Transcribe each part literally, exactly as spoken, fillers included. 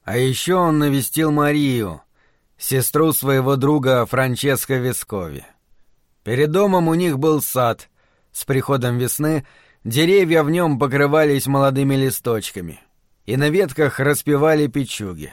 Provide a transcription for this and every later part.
А еще он навестил Марию, сестру своего друга Франческо Вескови. Перед домом у них был сад. С приходом весны деревья в нем покрывались молодыми листочками, и на ветках распевали печуги.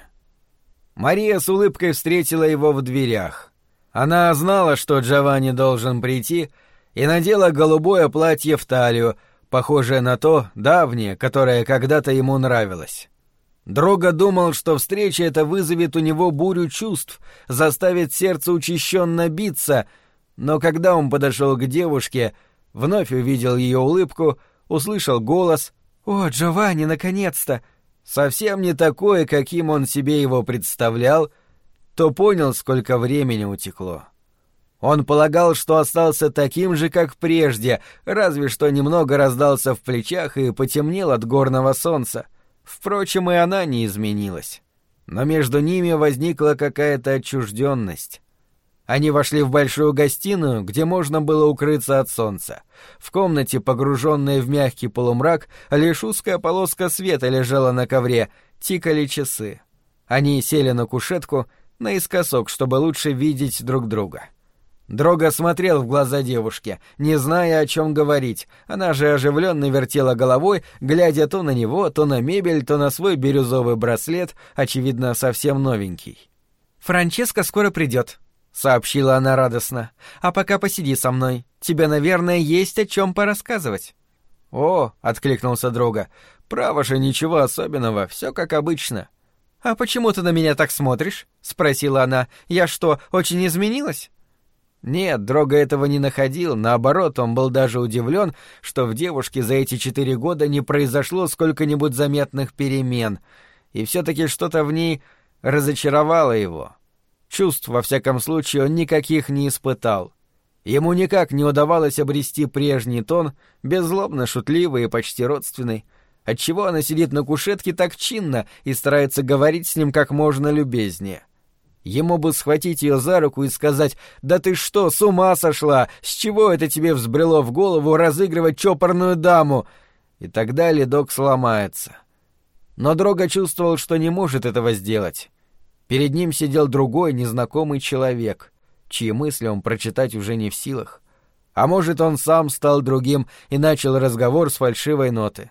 Мария с улыбкой встретила его в дверях. Она знала, что Джованни должен прийти, и надела голубое платье в талию, похожее на то давнее, которое когда-то ему нравилось. Дрога думал, что встреча эта вызовет у него бурю чувств, заставит сердце учащенно биться, но когда он подошел к девушке, вновь увидел ее улыбку, услышал голос «О, Джованни, наконец-то!» совсем не такое, каким он себе его представлял, то понял, сколько времени утекло. Он полагал, что остался таким же, как прежде, разве что немного раздался в плечах и потемнел от горного солнца. Впрочем, и она не изменилась. Но между ними возникла какая-то отчужденность. Они вошли в большую гостиную, где можно было укрыться от солнца. В комнате, погруженной в мягкий полумрак, лишь узкая полоска света лежала на ковре, тикали часы. Они сели на кушетку, наискосок, чтобы лучше видеть друг друга. Дрога смотрел в глаза девушке, не зная, о чем говорить. Она же оживленно вертела головой, глядя то на него, то на мебель, то на свой бирюзовый браслет, очевидно, совсем новенький. «Франческо скоро придет», — сообщила она радостно. «А пока посиди со мной. Тебе, наверное, есть о чем порассказывать». «О», — откликнулся Дрога, — «право же, ничего особенного, все как обычно». «А почему ты на меня так смотришь?» — спросила она. «Я что, очень изменилась?» Нет, Дрога этого не находил, наоборот, он был даже удивлен, что в девушке за эти четыре года не произошло сколько-нибудь заметных перемен, и все-таки что-то в ней разочаровало его. Чувств, во всяком случае, он никаких не испытал. Ему никак не удавалось обрести прежний тон, беззлобно шутливый и почти родственный, отчего она сидит на кушетке так чинно и старается говорить с ним как можно любезнее. Ему бы схватить ее за руку и сказать: «Да ты что, с ума сошла? С чего это тебе взбрело в голову разыгрывать чопорную даму?» И тогда ледок сломается. Но Дрога чувствовал, что не может этого сделать. Перед ним сидел другой, незнакомый человек, чьи мысли он прочитать уже не в силах. А может, он сам стал другим и начал разговор с фальшивой ноты.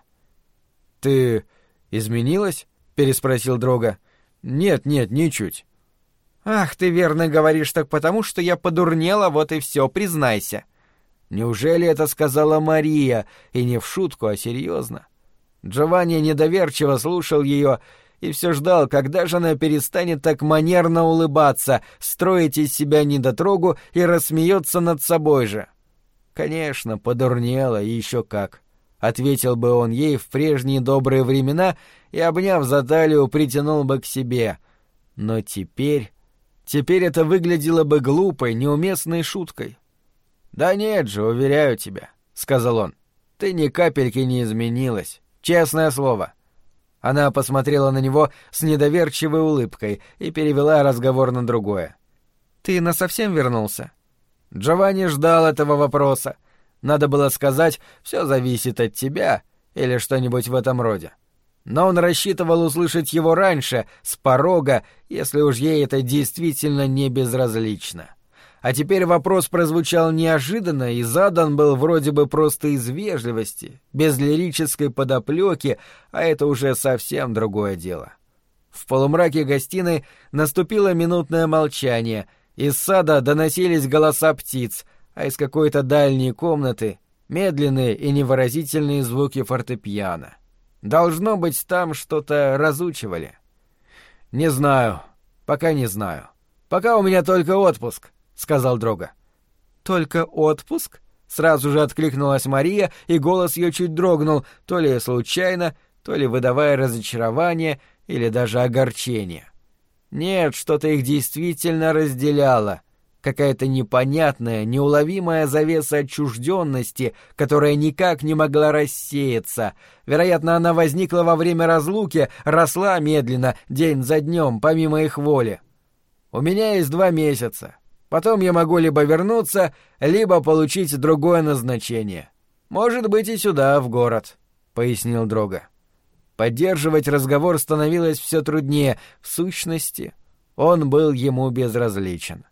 «Ты изменилась?» — переспросил Дрога. «Нет, нет, ничуть». «Ах, ты верно говоришь так потому, что я подурнела, вот и все, признайся». Неужели это сказала Мария, и не в шутку, а серьезно? Джованни недоверчиво слушал ее и все ждал, когда же она перестанет так манерно улыбаться, строить из себя недотрогу и рассмеется над собой же. «Конечно, подурнела, и еще как», — ответил бы он ей в прежние добрые времена и, обняв за талию, притянул бы к себе. Но теперь... Теперь это выглядело бы глупой, неуместной шуткой. «Да нет же, уверяю тебя», — сказал он. «Ты ни капельки не изменилась. Честное слово». Она посмотрела на него с недоверчивой улыбкой и перевела разговор на другое. «Ты насовсем вернулся?» Джованни ждал этого вопроса. Надо было сказать «все зависит от тебя» или что-нибудь в этом роде. Но он рассчитывал услышать его раньше, с порога, если уж ей это действительно не безразлично. А теперь вопрос прозвучал неожиданно и задан был вроде бы просто из вежливости, без лирической подоплеки, а это уже совсем другое дело. В полумраке гостиной наступило минутное молчание, из сада доносились голоса птиц, а из какой-то дальней комнаты — медленные и невыразительные звуки фортепиано. Должно быть, там что-то разучивали. «Не знаю. Пока не знаю. Пока у меня только отпуск», — сказал Дрога. «Только отпуск?» — сразу же откликнулась Мария, и голос ее чуть дрогнул, то ли случайно, то ли выдавая разочарование или даже огорчение. Нет, что-то их действительно разделяло. Какая-то непонятная, неуловимая завеса отчужденности, которая никак не могла рассеяться. Вероятно, она возникла во время разлуки, росла медленно, день за днем, помимо их воли. «У меня есть два месяца. Потом я могу либо вернуться, либо получить другое назначение. Может быть, и сюда, в город», — пояснил Дрога. Поддерживать разговор становилось все труднее. В сущности, он был ему безразличен.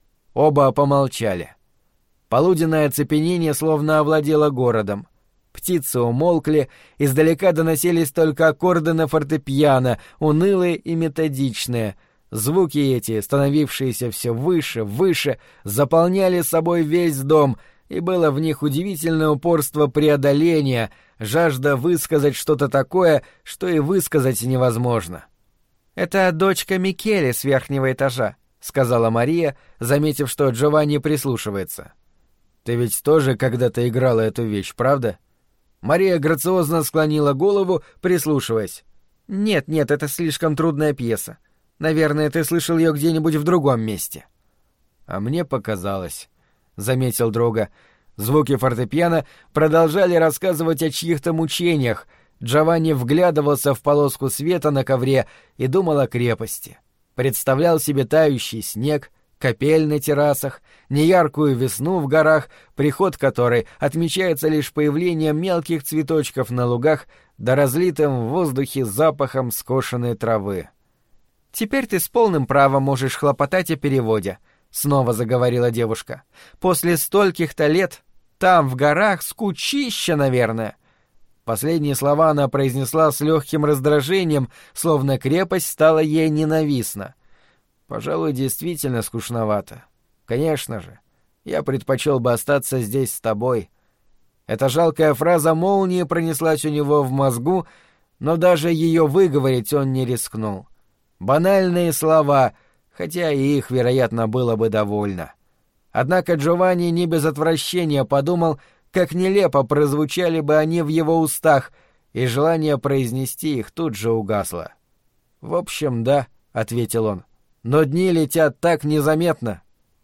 Оба помолчали. Полуденное оцепенение словно овладело городом. Птицы умолкли, издалека доносились только аккорды на фортепиано, унылые и методичные. Звуки эти, становившиеся все выше, выше, заполняли собой весь дом, и было в них удивительное упорство преодоления, жажда высказать что-то такое, что и высказать невозможно. «Это дочка Микеле с верхнего этажа», — сказала Мария, заметив, что Джованни прислушивается. «Ты ведь тоже когда-то играла эту вещь, правда?» Мария грациозно склонила голову, прислушиваясь. «Нет, нет, это слишком трудная пьеса. Наверное, ты слышал ее где-нибудь в другом месте». «А мне показалось», — заметил Дрога. Звуки фортепиано продолжали рассказывать о чьих-то мучениях. Джованни вглядывался в полоску света на ковре и думал о крепости. Представлял себе тающий снег, капель на террасах, неяркую весну в горах, приход которой отмечается лишь появлением мелких цветочков на лугах да разлитым в воздухе запахом скошенной травы. «Теперь ты с полным правом можешь хлопотать о переводе», — снова заговорила девушка. «После стольких-то лет там, в горах, скучища, наверное». Последние слова она произнесла с легким раздражением, словно крепость стала ей ненавистна. «Пожалуй, действительно скучновато. Конечно же. Я предпочел бы остаться здесь с тобой». Эта жалкая фраза молнией пронеслась у него в мозгу, но даже ее выговорить он не рискнул. Банальные слова, хотя и их, вероятно, было бы довольно. Однако Джованни не без отвращения подумал, как нелепо прозвучали бы они в его устах, и желание произнести их тут же угасло. «В общем, да», — ответил он. Но дни летят так незаметно.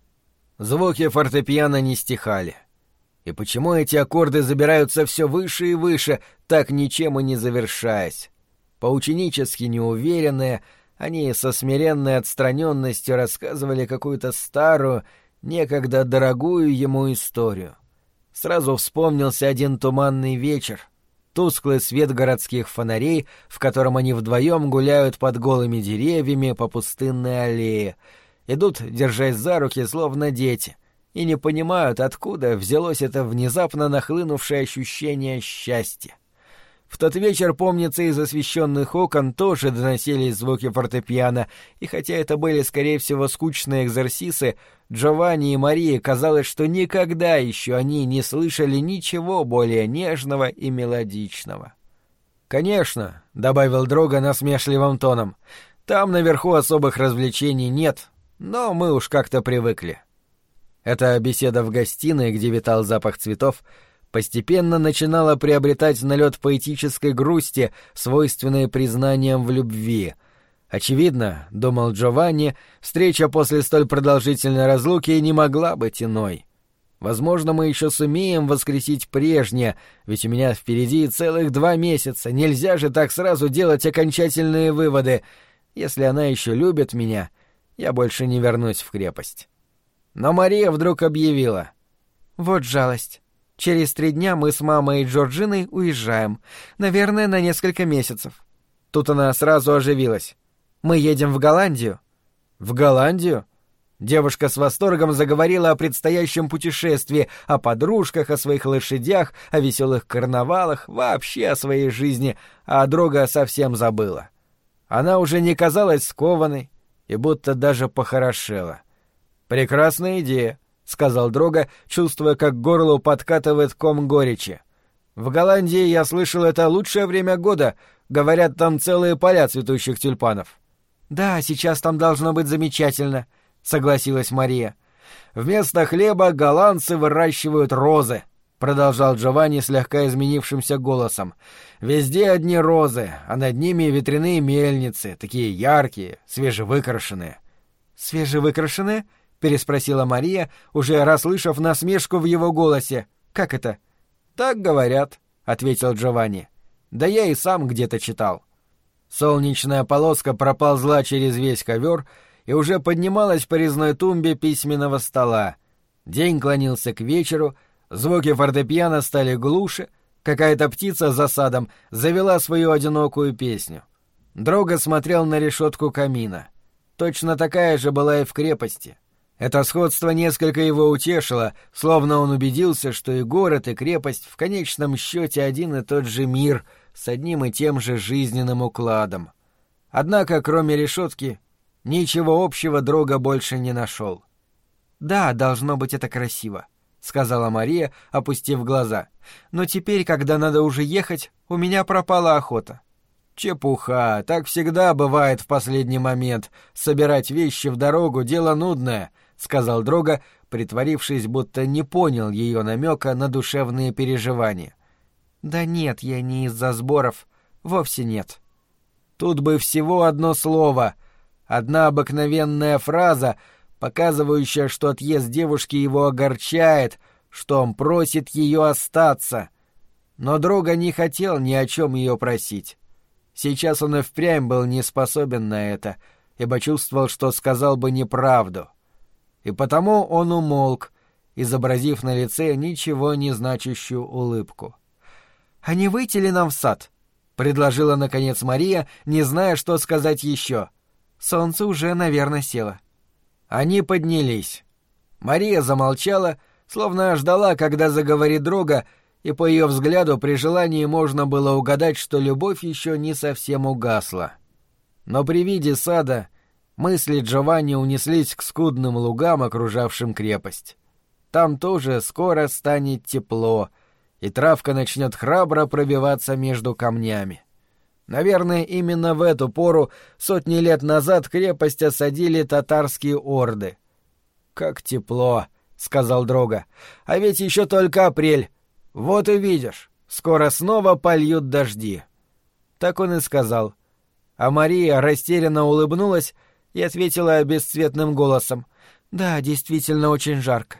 Звуки фортепиано не стихали. И почему эти аккорды забираются все выше и выше, так ничем и не завершаясь? Поученически неуверенные, они со смиренной отстраненностью рассказывали какую-то старую, некогда дорогую ему историю. Сразу вспомнился один туманный вечер, тусклый свет городских фонарей, в котором они вдвоем гуляют под голыми деревьями по пустынной аллее, идут, держась за руки, словно дети, и не понимают, откуда взялось это внезапно нахлынувшее ощущение счастья. В тот вечер, помнится, из освещенных окон тоже доносились звуки фортепиано, и хотя это были, скорее всего, скучные экзерсисы, Джованни и Марии казалось, что никогда еще они не слышали ничего более нежного и мелодичного. «Конечно», — добавил Дрога насмешливым тоном, — «там наверху особых развлечений нет, но мы уж как-то привыкли». Эта беседа в гостиной, где витал запах цветов, постепенно начинала приобретать налет поэтической грусти, свойственной признаниям в любви. Очевидно, — думал Джованни, — встреча после столь продолжительной разлуки не могла быть иной. Возможно, мы еще сумеем воскресить прежнее, ведь у меня впереди целых два месяца, нельзя же так сразу делать окончательные выводы. Если она еще любит меня, я больше не вернусь в крепость. Но Мария вдруг объявила. «Вот жалость. Через три дня мы с мамой и Джорджиной уезжаем. Наверное, на несколько месяцев». Тут она сразу оживилась. «Мы едем в Голландию». «В Голландию?» Девушка с восторгом заговорила о предстоящем путешествии, о подружках, о своих лошадях, о веселых карнавалах, вообще о своей жизни, а Дрога совсем забыла. Она уже не казалась скованной и будто даже похорошела. «Прекрасная идея», — сказал Дрога, чувствуя, как к горлу подкатывает ком горечи. «В Голландии, я слышал, это лучшее время года. Говорят, там целые поля цветущих тюльпанов». «Да, сейчас там должно быть замечательно», — согласилась Мария. «Вместо хлеба голландцы выращивают розы», — продолжал Джованни слегка изменившимся голосом. «Везде одни розы, а над ними ветряные мельницы, такие яркие, свежевыкрашенные». «Свежевыкрашенные?» — переспросила Мария, уже расслышав насмешку в его голосе. «Как это?» «Так говорят», — ответил Джованни. «Да я и сам где-то читал». Солнечная полоска проползла через весь ковер и уже поднималась по резной тумбе письменного стола. День клонился к вечеру, звуки фортепиано стали глуше, Какая-то птица за садом завела свою одинокую песню. Дрога смотрел на решетку камина. Точно такая же была и в крепости. Это сходство несколько его утешило, словно он убедился, что и город, и крепость в конечном счете один и тот же мир с одним и тем же жизненным укладом. Однако, кроме решетки, ничего общего Дрога больше не нашел. «Да, должно быть, это красиво», — сказала Мария, опустив глаза. «Но теперь, когда надо уже ехать, у меня пропала охота». «Чепуха, так всегда бывает в последний момент. Собирать вещи в дорогу — дело нудное», — сказал Дрога, притворившись, будто не понял ее намека на душевные переживания. «Да нет, я не из-за сборов. Вовсе нет». Тут бы всего одно слово, одна обыкновенная фраза, показывающая, что отъезд девушки его огорчает, что он просит ее остаться. Но Дрога не хотел ни о чем ее просить. Сейчас он и впрямь был не способен на это, ибо чувствовал, что сказал бы неправду. И потому он умолк, изобразив на лице ничего не значащую улыбку. «А не выйти ли нам в сад?» — предложила, наконец, Мария, не зная, что сказать еще. Солнце уже, наверное, село. Они поднялись. Мария замолчала, словно ждала, когда заговорит Дрога, и по ее взгляду при желании можно было угадать, что любовь еще не совсем угасла. Но при виде сада мысли Джованни унеслись к скудным лугам, окружавшим крепость. Там тоже скоро станет тепло, и травка начнет храбро пробиваться между камнями. Наверное, именно в эту пору сотни лет назад крепость осадили татарские орды. «Как тепло», — сказал Дрога, — «а ведь еще только апрель. Вот увидишь, скоро снова польют дожди». Так он и сказал. А Мария растерянно улыбнулась и ответила бесцветным голосом: «Да, действительно очень жарко».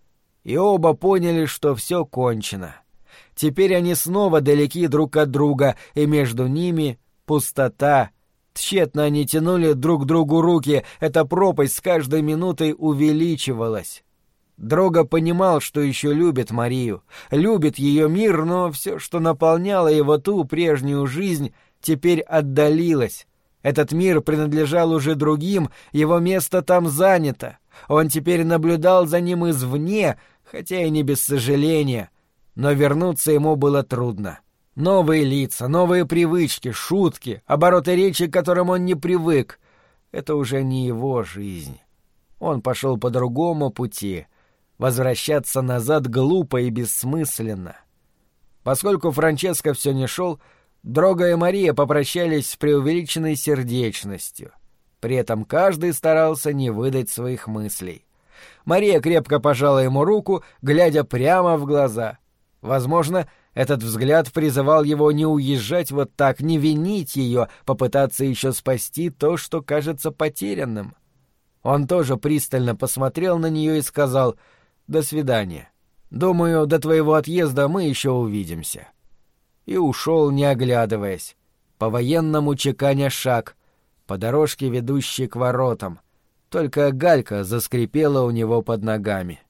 И оба поняли, что все кончено. Теперь они снова далеки друг от друга, и между ними пустота. Тщетно они тянули друг к другу руки, эта пропасть с каждой минутой увеличивалась. Дрога понимал, что еще любит Марию, любит ее мир, но все, что наполняло его ту прежнюю жизнь, теперь отдалилось. Этот мир принадлежал уже другим, его место там занято. Он теперь наблюдал за ним извне, хотя и не без сожаления. Но вернуться ему было трудно. Новые лица, новые привычки, шутки, обороты речи, к которым он не привык — это уже не его жизнь. Он пошел по другому пути. Возвращаться назад глупо и бессмысленно. Поскольку Франческо все не шел, Дрога и Мария попрощались с преувеличенной сердечностью. При этом каждый старался не выдать своих мыслей. Мария крепко пожала ему руку, глядя прямо в глаза. Возможно, этот взгляд призывал его не уезжать вот так, не винить ее, попытаться еще спасти то, что кажется потерянным. Он тоже пристально посмотрел на нее и сказал: «До свидания. Думаю, до твоего отъезда мы еще увидимся». И ушел, не оглядываясь, по-военному чеканя шаг, по дорожке, ведущей к воротам. Только галька заскрипела у него под ногами.